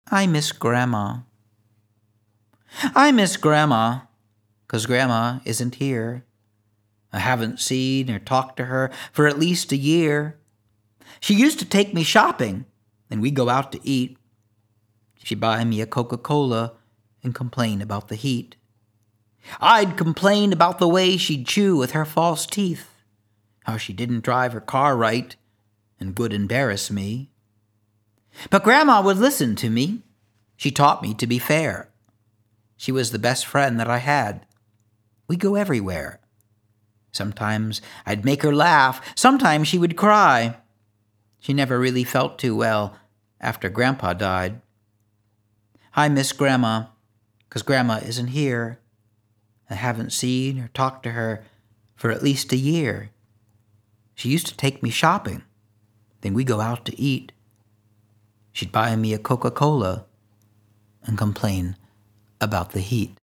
I miss Grandma. I miss Grandma, 'cause Grandma isn't here. I haven't seen or talked to her for at least a year. She used to take me shopping, and we'd go out to eat. She'd buy me a Coca-Cola and complain about the heat. I'd complain about the way she'd chew with her false teeth, how she didn't drive her car right, and would embarrass me. But Grandma would listen to me. She taught me to be fair. She was the best friend that I had. We'd go everywhere. Sometimes I'd make her laugh. Sometimes she would cry. She never really felt too well after Grandpa died. I miss Grandma, 'cause Grandma isn't here. I haven't seen or talked to her for at least a year. She used to take me shopping. Then we'd go out to eat. She'd buy me a Coca-Cola and complain about the heat.